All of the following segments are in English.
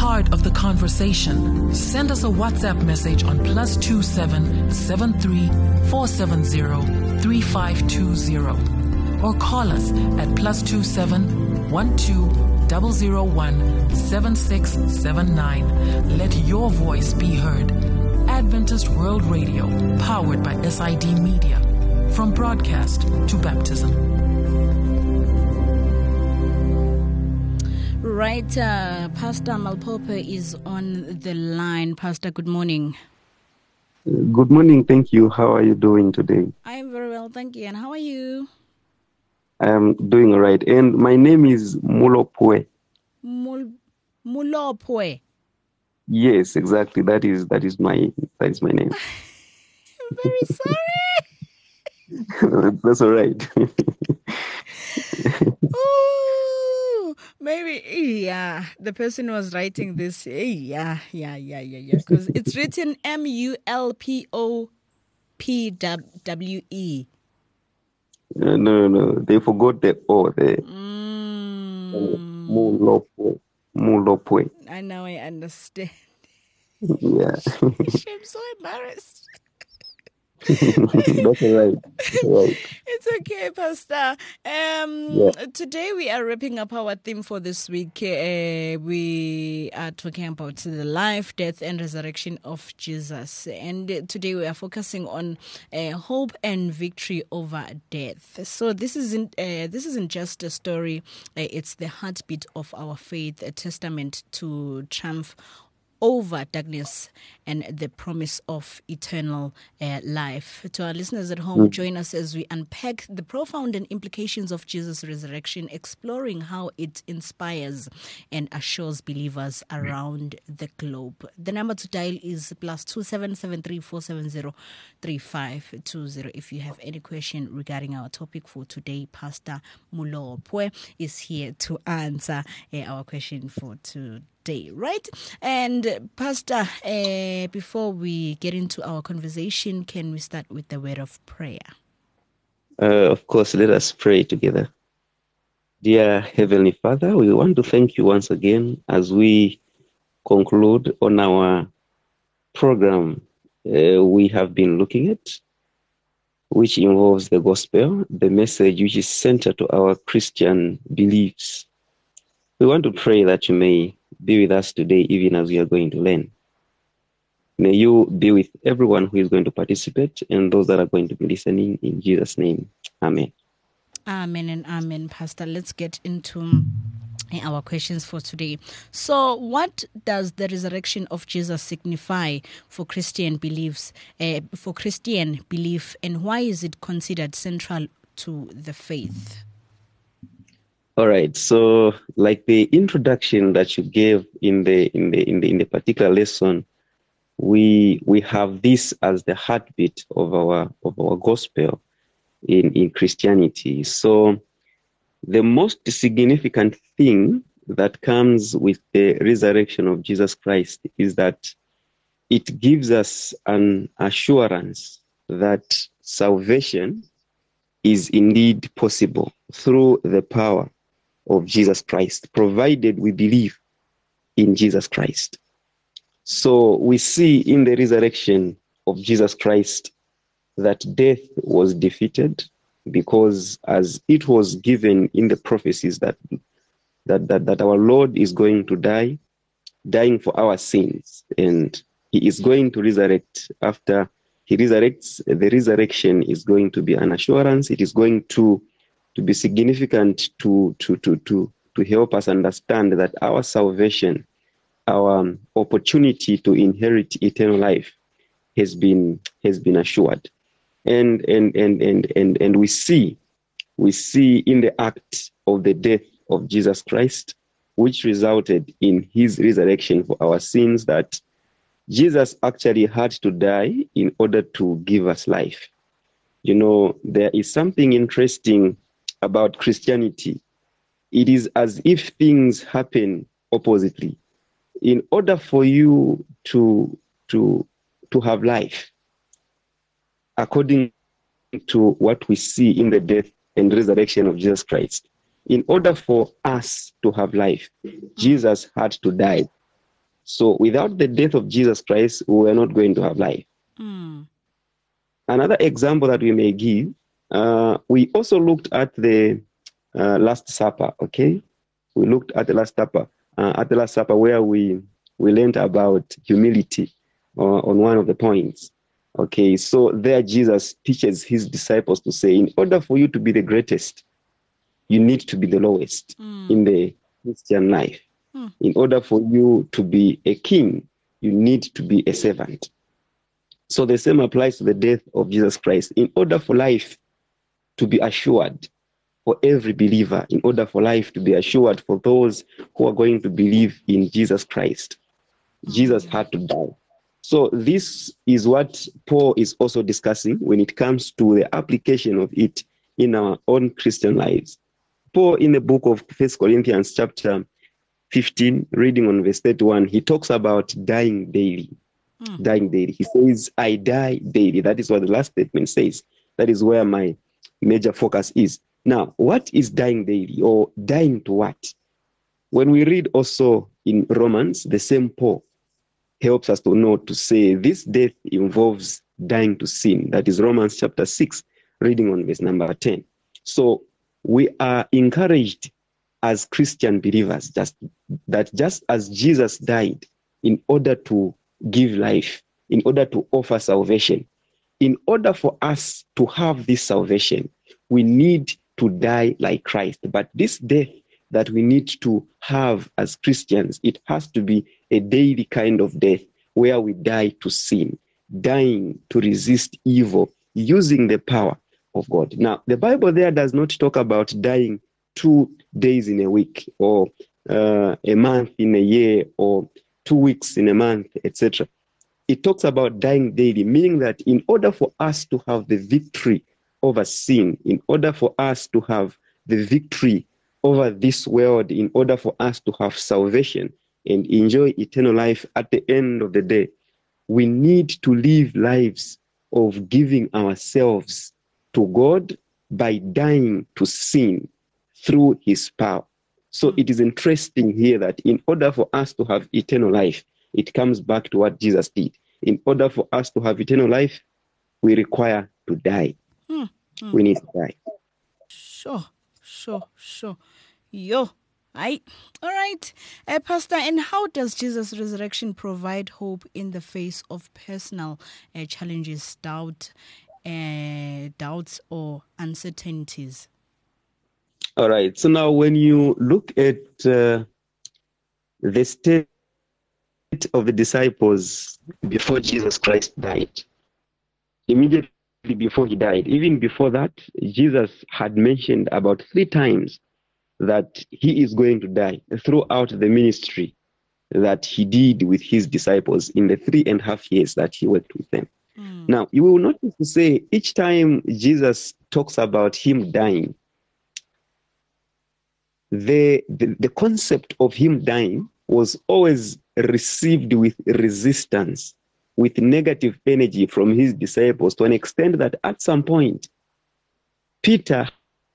part of the conversation, send us a WhatsApp message on +27 73 470 3520 or call us at +27 12 001 7679. Let your voice be heard. Adventist World Radio, powered by SID Media. From broadcast to baptism. Right, Pastor Malpope is on the line. Pastor, good morning. Good morning, thank you. How are you doing today? I am very well, thank you. And how are you? I am doing all right. And my name is Mulopwe. Mulopwe. Yes, exactly. That is my name. I'm very sorry. That's all right. Ooh, maybe, the person was writing this, because it's written Mulpopwe. No, they forgot the O there. Mulopwe. And now I understand. Yeah. I'm so embarrassed. That's all right. It's okay, Pastor. Today we are wrapping up our theme for this week. We are talking about the life, death, and resurrection of Jesus. And today we are focusing on hope and victory over death. So this isn't just a story. It's the heartbeat of our faith, a testament to triumph over darkness and the promise of eternal life. To our listeners at home, join us as we unpack the profound implications of Jesus' resurrection, exploring how it inspires and assures believers around the globe. The number to dial is +27 73 470 3520. If you have any question regarding our topic for today, Pastor Mulopwe is here to answer our question for today. Right? And Pastor, before we get into our conversation, can we start with the word of prayer? Of course, let us pray together. Dear Heavenly Father, we want to thank you once again as we conclude on our program we have been looking at, which involves the gospel, the message which is centered to our Christian beliefs. We want to pray that you may be with us today, even as we are going to learn. May you be with everyone who is going to participate and those that are going to be listening, in Jesus' name. Amen. Amen and amen, Pastor. Let's get into our questions for today. So, what does the resurrection of Jesus signify for Christian belief, and why is it considered central to the faith? All right. So, like the introduction that you gave in the particular lesson, we have this as the heartbeat of our gospel in Christianity. So, the most significant thing that comes with the resurrection of Jesus Christ is that it gives us an assurance that salvation is indeed possible through the power of Jesus Christ, provided we believe in Jesus Christ. So we see in the resurrection of Jesus Christ that death was defeated, because as it was given in the prophecies that our Lord is going to die, dying for our sins, and he is going to resurrect. After he resurrects, the resurrection is going to be an assurance. It is going to be significant to help us understand that our salvation, our opportunity to inherit eternal life has been assured. And we see in the act of the death of Jesus Christ, which resulted in his resurrection for our sins, that Jesus actually had to die in order to give us life. You know, there is something interesting about Christianity. It is as if things happen oppositely. In order for you to have life, according to what we see in the death and resurrection of Jesus Christ, in order for us to have life, Jesus had to die. So without the death of Jesus Christ, we are not going to have life. Another example that we may give, we also looked at the Last Supper, okay? We looked at the Last Supper, where we learned about humility on one of the points. Okay, so there Jesus teaches his disciples to say, in order for you to be the greatest, you need to be the lowest in the Christian life. In order for you to be a king, you need to be a servant. So the same applies to the death of Jesus Christ. In order for life to be assured for every believer, in order for life to be assured for those who are going to believe in Jesus Christ, Jesus had to die. So this is what Paul is also discussing when it comes to the application of it in our own Christian lives. Paul, in the book of 1 Corinthians chapter 15, reading on verse 31, he talks about dying daily. Dying daily. He says, I die daily. That is what the last statement says. That is where my major focus is. Now, what is dying daily, or dying to what? When we read also in Romans, the same Paul helps us to know to say this death involves dying to sin. That is Romans chapter 6, reading on verse number 10. So we are encouraged as Christian believers just as Jesus died in order to give life, in order to offer salvation, in order for us to have this salvation, we need to die like Christ. But this death that we need to have as Christians, it has to be a daily kind of death where we die to sin, dying to resist evil, using the power of God. Now, the Bible there does not talk about dying 2 days in a week, or a month in a year, or 2 weeks in a month, etc. It talks about dying daily, meaning that in order for us to have the victory over sin, in order for us to have the victory over this world, in order for us to have salvation and enjoy eternal life at the end of the day, we need to live lives of giving ourselves to God by dying to sin through his power. So it is interesting here that in order for us to have eternal life, it comes back to what Jesus did. In order for us to have eternal life, we require to die. We need to die. Sure. All right. Pastor, and how does Jesus' resurrection provide hope in the face of personal challenges, doubts or uncertainties? All right. So now when you look at the state of the disciples before Jesus Christ died, immediately before he died, even before that, Jesus had mentioned about 3 times that he is going to die throughout the ministry that he did with his disciples in the 3.5 years that he worked with them. Now, you will notice to say each time Jesus talks about him dying, the concept of him dying was always received with resistance, with negative energy from his disciples, to an extent that at some point, Peter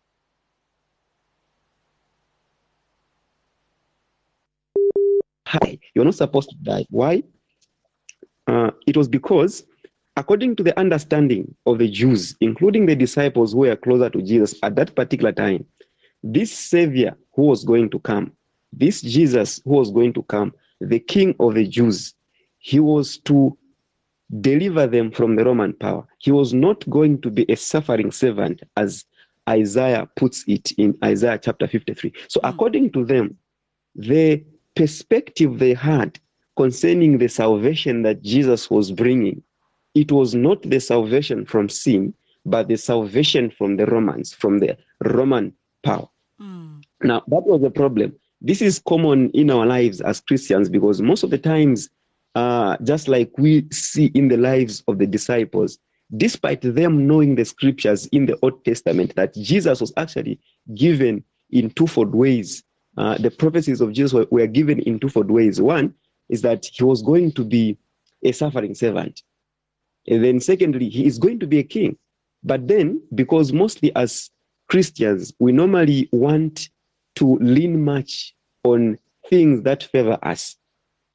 you're not supposed to die. Why? It was because, according to the understanding of the Jews, including the disciples who were closer to Jesus at that particular time, this Savior who was going to come, this Jesus who was going to come, the King of the Jews, he was to deliver them from the Roman power. He was not going to be a suffering servant, as Isaiah puts it in Isaiah chapter 53. So according to them, the perspective they had concerning the salvation that Jesus was bringing, it was not the salvation from sin, but the salvation from the Romans, from the Roman power. Now, that was the problem. This is common in our lives as Christians, because most of the times, just like we see in the lives of the disciples, despite them knowing the scriptures in the Old Testament that Jesus was actually given in twofold ways, the prophecies of Jesus were given in twofold ways. One is that he was going to be a suffering servant. And then secondly, he is going to be a king. But then, because mostly as Christians, we normally want to lean much on things that favor us.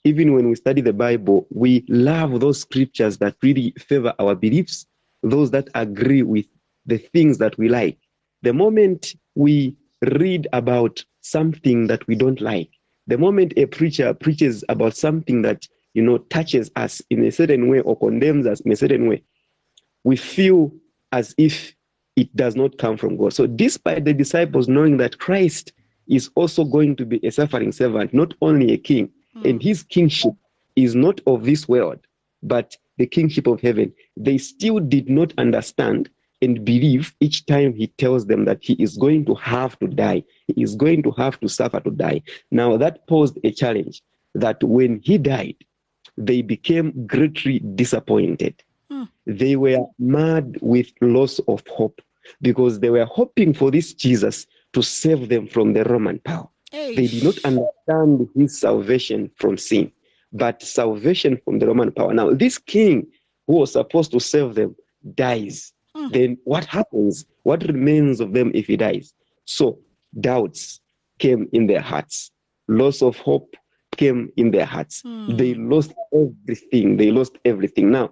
even when we study the Bible, we love those scriptures that really favor our beliefs, those that agree with the things that we like. The moment we read about something that we don't like, the moment a preacher preaches about something that, touches us in a certain way or condemns us in a certain way, we feel as if it does not come from God. So despite the disciples knowing that Christ is also going to be a suffering servant, not only a king, and his kingship is not of this world, but the kingship of heaven, they still did not understand and believe each time he tells them that he is going to have to die. He is going to have to suffer to die. Now that posed a challenge that when he died, they became greatly disappointed. They were mad with loss of hope because they were hoping for this Jesus to save them from the Roman power. They did not understand his salvation from sin, but salvation from the Roman power. Now, this king who was supposed to save them dies. Then what happens? What remains of them if he dies? So doubts came in their hearts. Loss of hope came in their hearts. They lost everything. They lost everything. Now,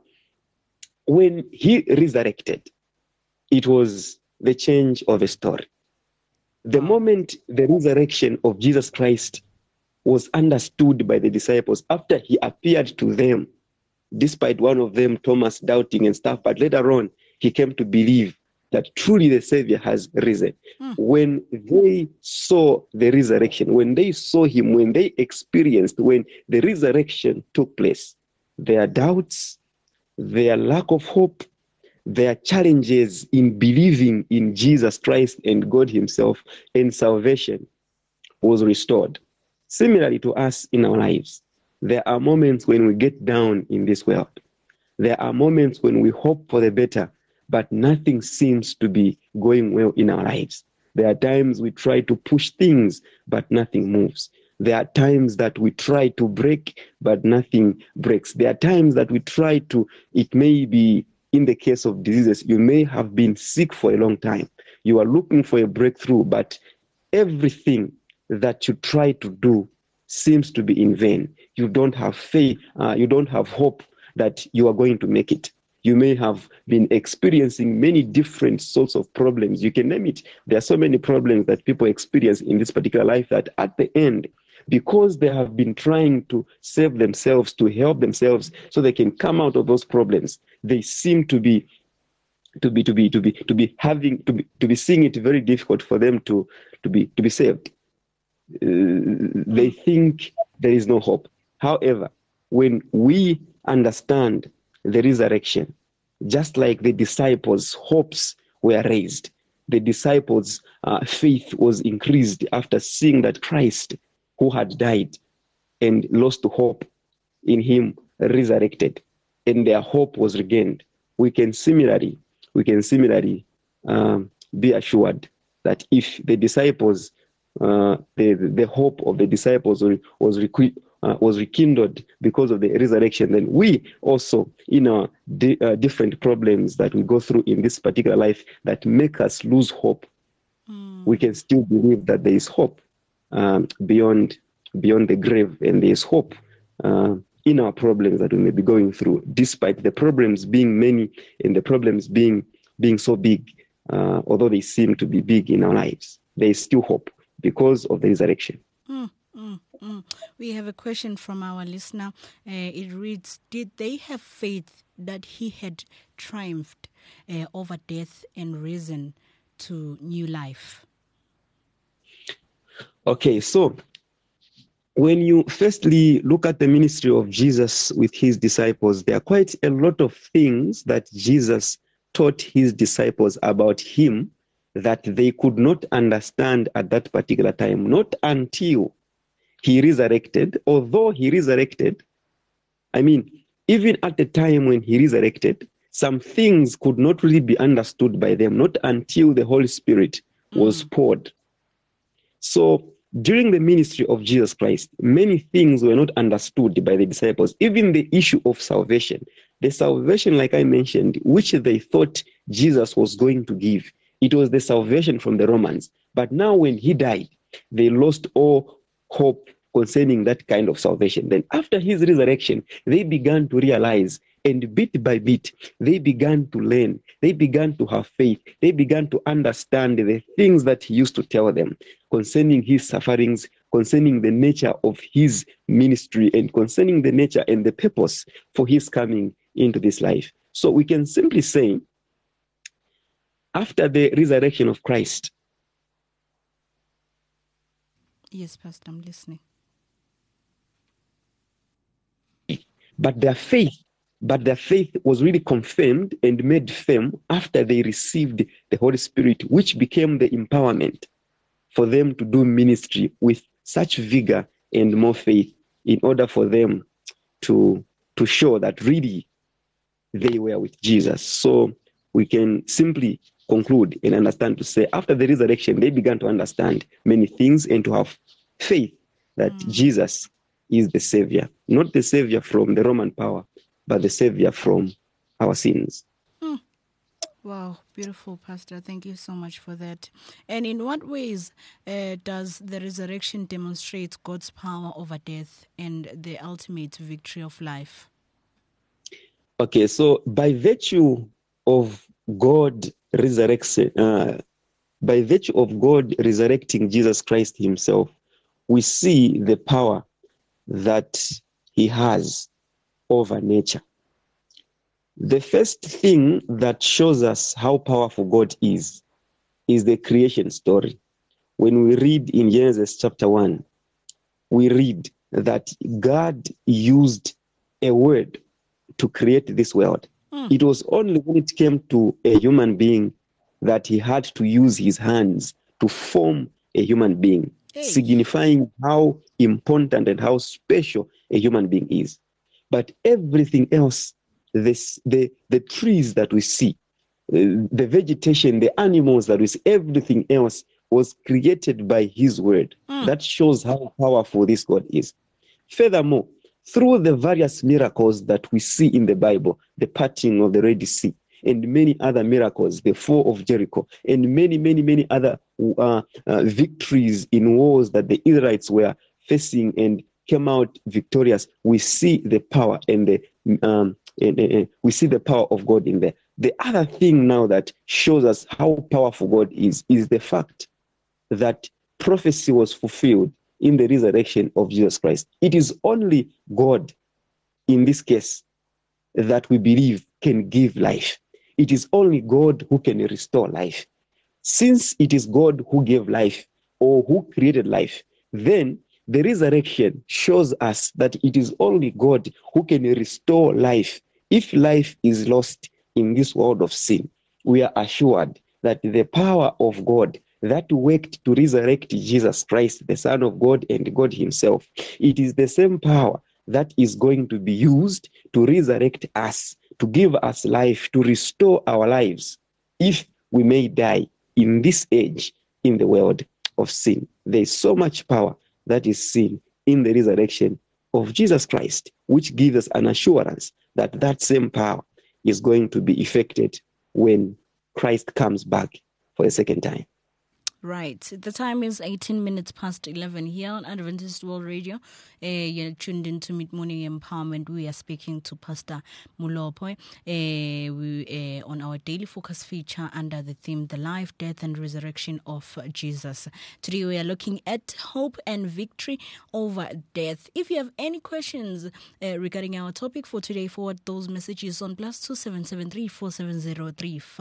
when he resurrected, it was the change of a story. The moment the resurrection of Jesus Christ was understood by the disciples, after he appeared to them, despite one of them, Thomas, doubting and stuff, but later on, he came to believe that truly the Savior has risen. When they saw the resurrection, when they saw him, when they experienced, when the resurrection took place, their doubts, their lack of hope, their challenges in believing in Jesus Christ and God himself and salvation was restored. Similarly to us in our lives, there are moments when we get down in this world. There are moments when we hope for the better, but nothing seems to be going well in our lives. There are times we try to push things, but nothing moves. There are times that we try to break, but nothing breaks. There are times that we try to, it may be in the case of diseases, you may have been sick for a long time. You are looking for a breakthrough, but everything that you try to do seems to be in vain. You don't have faith, you don't have hope that you are going to make it. You may have been experiencing many different sorts of problems. You can name it. There are so many problems that people experience in this particular life that at the end, because they have been trying to save themselves, to help themselves so they can come out of those problems, they seem to be seeing it very difficult for them to be saved. They think there is no hope. However, when we understand the resurrection, just like the disciples' hopes were raised, the disciples' faith was increased after seeing that Christ, who had died and lost hope in him, resurrected, and their hope was regained. We can similarly be assured that if the disciples, the hope of the disciples was rekindled because of the resurrection, then we also, in our different problems that we go through in this particular life that make us lose hope, we can still believe that there is hope beyond the grave, and there is hope in our problems that we may be going through, despite the problems being many and the problems being so big. Although they seem to be big in our lives, there is still hope because of the resurrection. We have a question from our listener. It reads, did they have faith that he had triumphed over death and risen to new life? Okay, so when you firstly look at the ministry of Jesus with his disciples, there are quite a lot of things that Jesus taught his disciples about him that they could not understand at that particular time, not until he resurrected. Although he resurrected, even at the time when he resurrected, some things could not really be understood by them, not until the Holy Spirit was poured. So during the ministry of Jesus Christ, many things were not understood by the disciples, even the issue of salvation. The salvation, like I mentioned, which they thought Jesus was going to give, it was the salvation from the Romans. But now when he died, they lost all hope concerning that kind of salvation. Then after his resurrection, they began to realize, and bit by bit, they began to learn. They began to have faith. They began to understand the things that he used to tell them concerning his sufferings, concerning the nature of his ministry, and concerning the nature and the purpose for his coming into this life. So we can simply say, after the resurrection of Christ. Yes, Pastor, I'm listening. But their faith was really confirmed and made firm after they received the Holy Spirit, which became the empowerment for them to do ministry with such vigor and more faith, in order for them to show that really they were with Jesus. So we can simply conclude and understand to say, after the resurrection, they began to understand many things and to have faith that Jesus is the Savior, not the Savior from the Roman power, but the Savior from our sins. Wow, beautiful, Pastor. Thank you so much for that. And in what ways does the resurrection demonstrate God's power over death and the ultimate victory of life? Okay, so by virtue of God resurrection, by virtue of God resurrecting Jesus Christ himself, we see the power that he has over nature. The first thing that shows us how powerful God is the creation story. When we read in Genesis chapter 1, we read that God used a word to create this world. It was only when it came to a human being that he had to use his hands to form a human being, signifying how important and how special a human being is. But everything else, the trees that we see, the vegetation, the animals that we see, everything else was created by his word. That shows how powerful this God is. Furthermore, through the various miracles that we see in the Bible, the parting of the Red Sea, and many other miracles, the fall of Jericho, and many other victories in wars that the Israelites were facing and came out victorious, we see the power and we see the power of God in there. The other thing now that shows us how powerful God is the fact that prophecy was fulfilled in the resurrection of Jesus Christ. It is only God, in this case, that we believe can give life. It is only God who can restore life. Since it is God who gave life or who created life, then the resurrection shows us that it is only God who can restore life. If life is lost in this world of sin, we are assured that the power of God that worked to resurrect Jesus Christ, the Son of God and God himself, it is the same power that is going to be used to resurrect us, to give us life, to restore our lives, if we may die in this age, in the world of sin. There is so much power that is seen in the resurrection of Jesus Christ, which gives us an assurance that that same power is going to be effected when Christ comes back for a second time. Right. The time is 18 minutes past 11 here on Adventist World Radio. You're tuned into Mid-Morning Empowerment. We are speaking to Pastor Molopwe on our daily focus feature under the theme, The Life, Death and Resurrection of Jesus. Today we are looking at hope and victory over death. If you have any questions regarding our topic for today, forward those messages on +277 470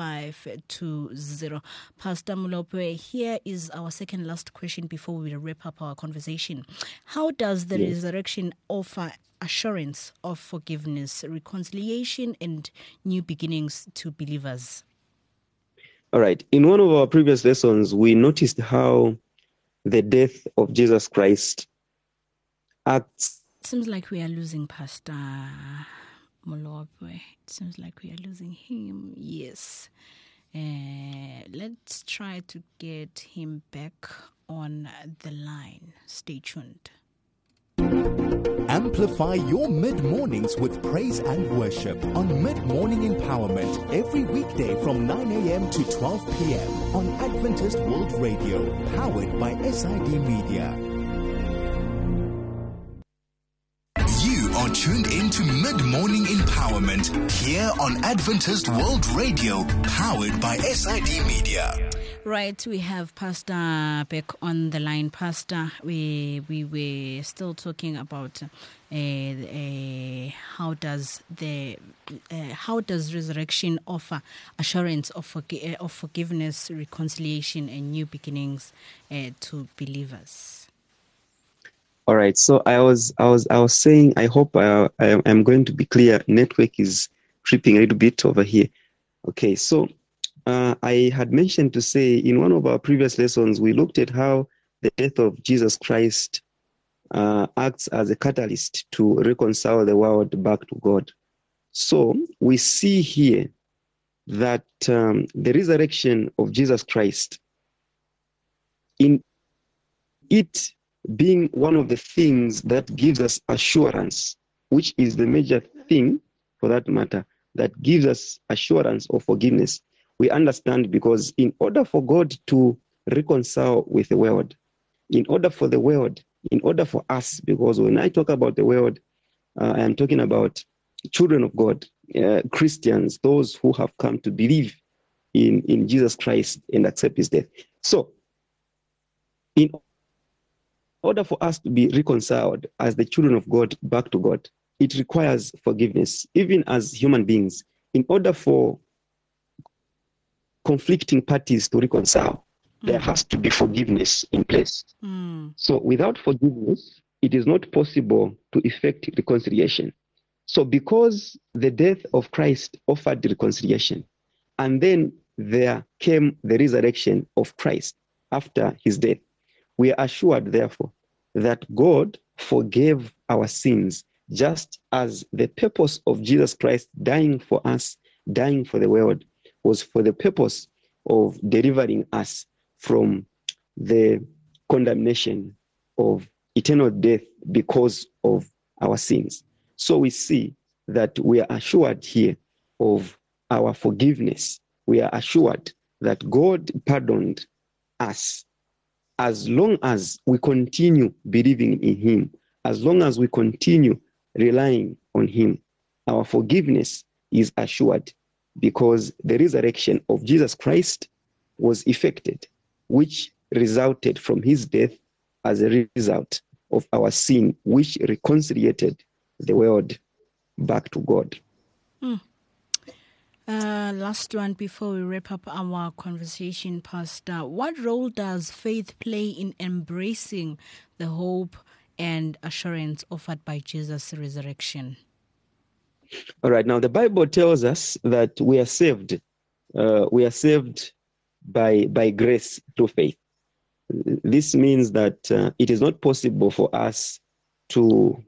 3520. Pastor Molopwe, here is our second last question before we wrap up our conversation. How does the resurrection offer assurance of forgiveness, reconciliation, and new beginnings to believers? All right. In one of our previous lessons, we noticed how the death of Jesus Christ acts. It seems like we are losing Pastor Molopwe. It seems like we are losing him. Yes. Let's try to get him back on the line. Stay tuned. Amplify your mid-mornings with praise and worship on Mid-Morning Empowerment every weekday from 9 a.m. to 12 p.m. on Adventist World Radio, powered by SID Media. are tuned into Mid-Morning Empowerment here on Adventist World Radio, powered by SID Media. Right, we have Pastor back on the line. Pastor, we were still talking about how does resurrection offer assurance of forgiveness, reconciliation, and new beginnings to believers. All right. So I was saying, I hope I'm going to be clear. Network is tripping a little bit over here. Okay. So I had mentioned to say in one of our previous lessons, we looked at how the death of Jesus Christ acts as a catalyst to reconcile the world back to God. So we see here that the resurrection of Jesus Christ, in it being one of the things that gives us assurance, which is the major thing for that matter, that gives us assurance of forgiveness. We understand because in order for God to reconcile with the world, in order for us, because when I talk about the world, I am talking about children of God, Christians, those who have come to believe in Jesus Christ and accept his death. So, in order for us to be reconciled as the children of God back to God, it requires forgiveness. Even as human beings, in order for conflicting parties to reconcile, there has to be forgiveness in place. So without forgiveness, it is not possible to effect reconciliation. So because the death of Christ offered reconciliation, and then there came the resurrection of Christ after his death, we are assured, therefore, that God forgave our sins, just as the purpose of Jesus Christ dying for us, dying for the world, was for the purpose of delivering us from the condemnation of eternal death because of our sins. So we see that we are assured here of our forgiveness. We are assured that God pardoned us as long as we continue believing in him, as long as we continue relying on him. Our forgiveness is assured because the resurrection of Jesus Christ was effected, which resulted from his death as a result of our sin, which reconciliated the world back to God. Last one before we wrap up our conversation, Pastor. What role does faith play in embracing the hope and assurance offered by Jesus' resurrection? All right. Now, the Bible tells us that we are saved. We are saved by grace through faith. This means that it is not possible for us to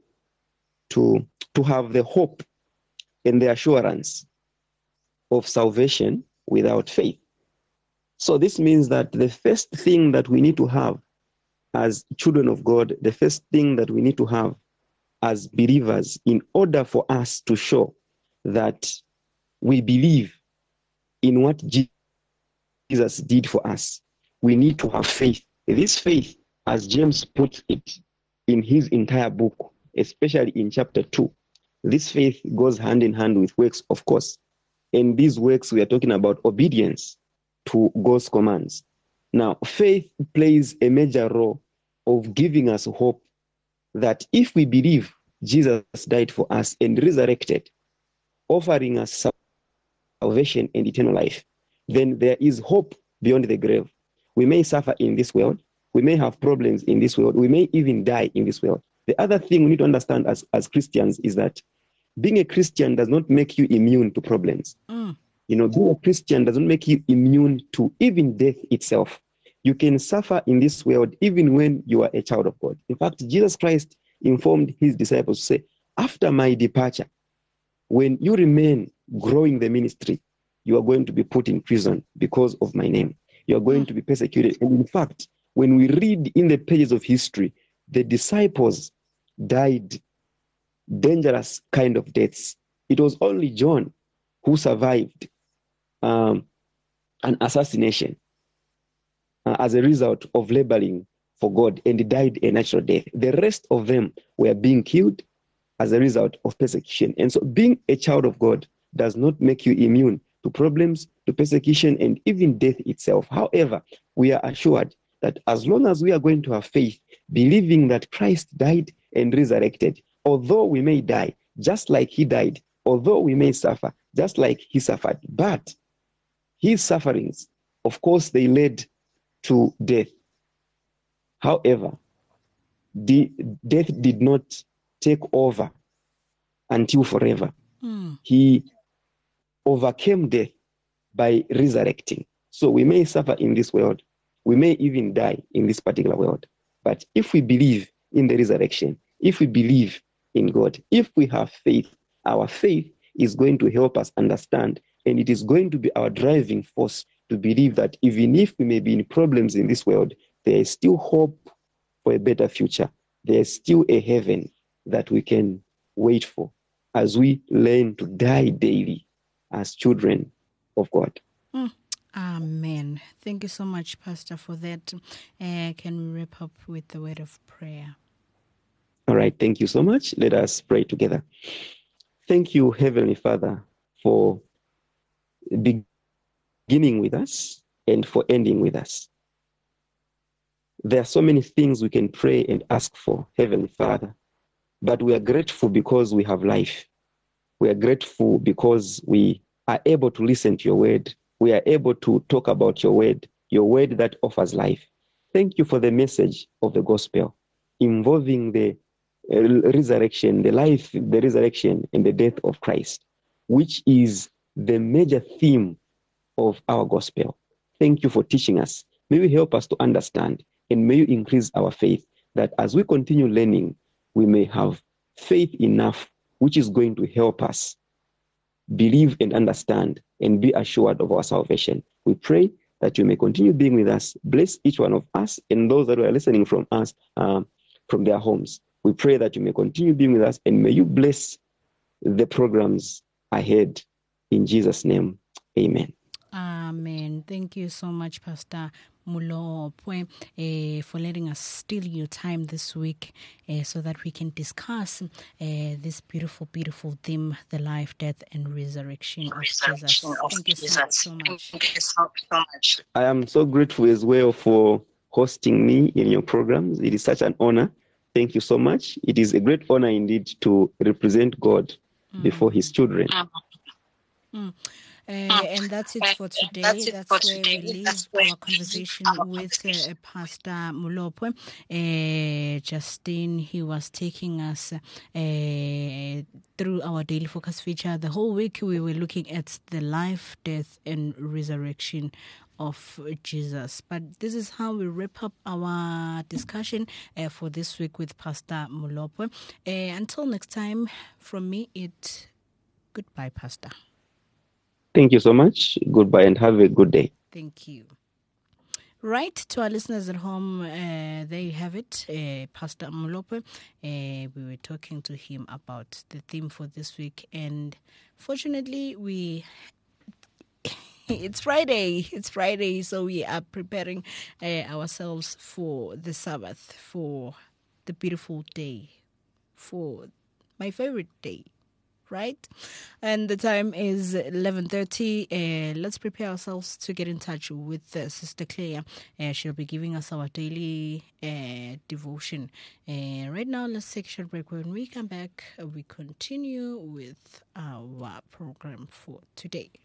have the hope and the assurance of salvation without faith. So this means that the first thing that we need to have as children of God, the first thing that we need to have as believers in order for us to show that we believe in what Jesus did for us, we need to have faith. This faith, as James puts it in his entire book, especially in chapter 2, this faith goes hand in hand with works, of course. In these works, we are talking about obedience to God's commands. Now, faith plays a major role of giving us hope that if we believe Jesus died for us and resurrected, offering us salvation and eternal life, then there is hope beyond the grave. We may suffer in this world. We may have problems in this world. We may even die in this world. The other thing we need to understand as Christians is that being a Christian does not make you immune to problems. Being a Christian doesn't make you immune to even death itself. You can suffer in this world even when you are a child of God. In fact, Jesus Christ informed his disciples to say, after my departure, when you remain growing the ministry, you are going to be put in prison because of my name. You are going to be persecuted. And in fact, when we read in the pages of history, the disciples died dangerous kind of deaths. It was only John who survived an assassination as a result of laboring for God, and he died a natural death. The rest of them were being killed as a result of persecution. And so being a child of God does not make you immune to problems, to persecution, and even death itself. However, we are assured that as long as we are going to have faith, believing that Christ died and resurrected, although we may die just like he died, although we may suffer just like he suffered, but his sufferings, of course, they led to death. However, the death did not take over until forever. He overcame death by resurrecting. So we may suffer in this world, we may even die in this particular world. But if we believe in the resurrection, if we believe in God, if we have faith, our faith is going to help us understand, and it is going to be our driving force to believe that even if we may be in problems in this world, there is still hope for a better future. There is still a heaven that we can wait for as we learn to die daily as children of God. Amen. Thank you so much, Pastor, for that. Can we wrap up with the word of prayer? All right. Thank you so much. Let us pray together. Thank you, Heavenly Father, for beginning with us and for ending with us. There are so many things we can pray and ask for, Heavenly Father, but we are grateful because we have life. We are grateful because we are able to listen to your word. We are able to talk about your word that offers life. Thank you for the message of the gospel involving the resurrection, the life, the resurrection, and the death of Christ, which is the major theme of our gospel. Thank you for teaching us. May you help us to understand, and may you increase our faith, that as we continue learning, we may have faith enough, which is going to help us believe and understand and be assured of our salvation. We pray that you may continue being with us. Bless each one of us and those that are listening from us, from their homes. We pray that you may continue being with us, and may you bless the programs ahead. In Jesus' name, amen. Amen. Thank you so much, Pastor Mulopwe, for letting us steal your time this week so that we can discuss this beautiful, beautiful theme, the life, death, and resurrection of Jesus. Thank you so much. Thank you so much. I am so grateful as well for hosting me in your programs. It is such an honor. Thank you so much. It is a great honor indeed to represent God before his children. And that's it for today. That's where we leave our conversation with Pastor Mulopwe. Justin, he was taking us through our daily focus feature. The whole week we were looking at the life, death, and resurrection of Jesus. But this is how we wrap up our discussion for this week with Pastor Mulopwe. Until next time, from me, goodbye, Pastor. Thank you so much. Goodbye and have a good day. Thank you. Right, to our listeners at home, there you have it. Pastor Mulopwe, we were talking to him about the theme for this week. And fortunately, it's Friday, so we are preparing ourselves for the Sabbath, for the beautiful day, for my favorite day. Right? And the time is 11:30. Let's prepare ourselves to get in touch with Sister Claire. She'll be giving us our daily devotion. Right now, let's take a short break. When we come back, we continue with our program for today.